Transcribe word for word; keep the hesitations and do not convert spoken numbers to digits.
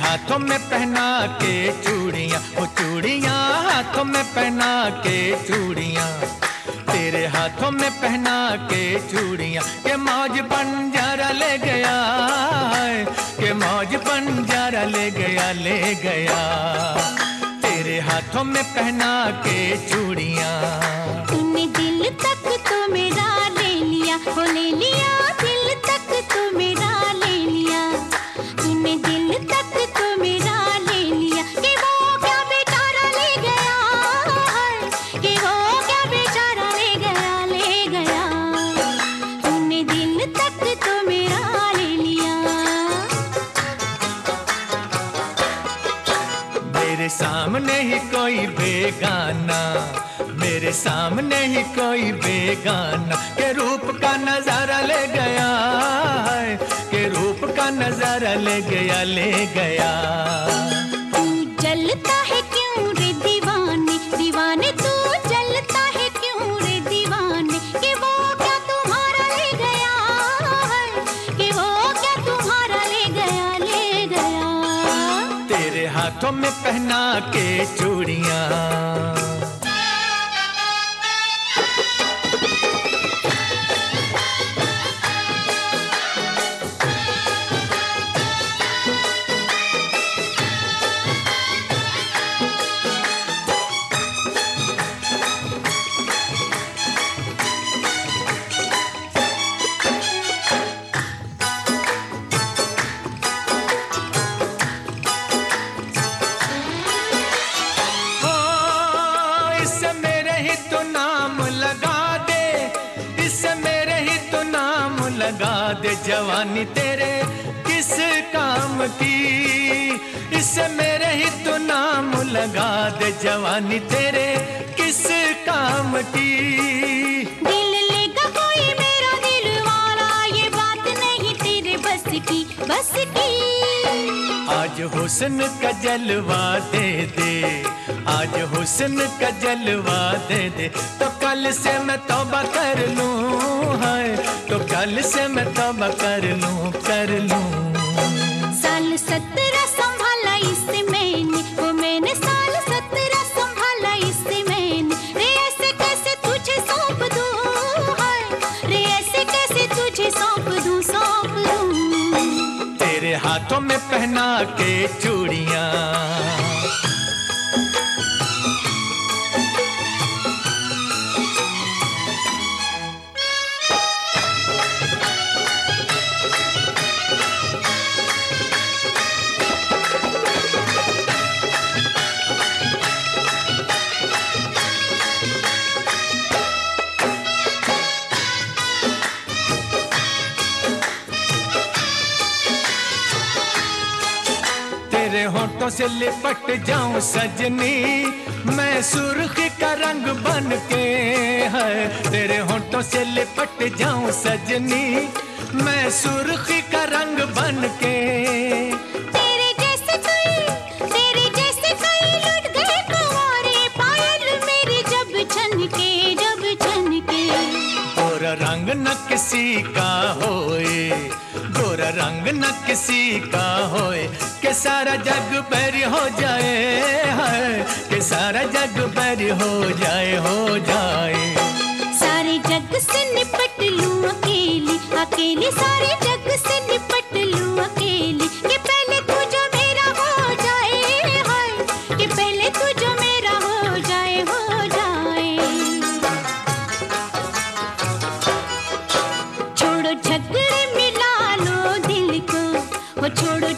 हाथों में पहना के चूड़ियाँ, वो चूड़ियाँ हाथों में पहना के चूड़ियाँ, तेरे हाथों में पहना के चूड़ियाँ, के मौज बंजारा ले गया है, के मौज बंजारा ले गया ले गया, तेरे हाथों में पहना के चूड़ियाँ। तूने दिल तक तो मेरा ले लिया, वो ले लिया दिल तक तो मेरा ले लिया, तूने दिल तक तो मेरा ले लिया, कि वो क्या बेचारा ले गया है, कि वो क्या बेचारा ले गया ले गया, तूने दिल तक तो मेरा ले लिया। मेरे सामने ही कोई बेगाना, मेरे सामने ही कोई बेगाना, के रूप का नजारा ले गया है, के रूप का नजारा ले गया ले गया। तू जलता है क्यों रे दीवाने, दीवाने तू जलता है क्यों रे दीवाने, कि वो क्या तुम्हारा ले गया है, कि वो क्या तुम्हारा ले गया ले गया, तेरे हाथों में पहना के चूड़ियाँ। लगा दे जवानी तेरे किस काम की, इससे मेरे ही तो नाम लगा दे जवानी तेरे किस काम की। दिल लेगा कोई मेरा दिल वाला, ये बात नहीं तेरे बस की बस की, आज हुस्न का जलवा दे दे, आज हुस्न का जलवा दे दे, तो कल से मैं तौबा कर लूं है, तो कल से मैं तौबा कर लूं कर लूं। साल सत्रह संभाला इससे मैंने, वो मैंने साल सत्रह संभाला इससे मैंने, रे ऐसे कैसे तुझे सौंप दूं है, रे ऐसे कैसे तुझे सौंप दूं सौंप दूं, तेरे हाथों में पहना के चूड़ियाँ। तेरे होठों से लिपट जाऊं सजनी, मैं सुर्ख का रंग बन के है, तेरे होठों से लिपट जाऊं सजनी, मैं सुर्ख का रंग बन के। तेरे जैसे कोई तेरे जैसे कोई लुट गए कुंवारे, पायल मेरी जब छनके जब छनके, गोरा रंग न किसी का होए, गोरा रंग न किसी का होए, के सारा जग बैरी हो जाए है, के सारा जग बैरी हो जाए हो जाए। सारे जग से निपट लूं अकेली अकेली, सारे जग से निपट लूं अकेली, कि पहले तू जो मेरा हो जाए हाय, कि पहले तू जो मेरा हो जाए हो जाए। छोड़ो झगड़े मिला लो दिल को, वो छोड़ो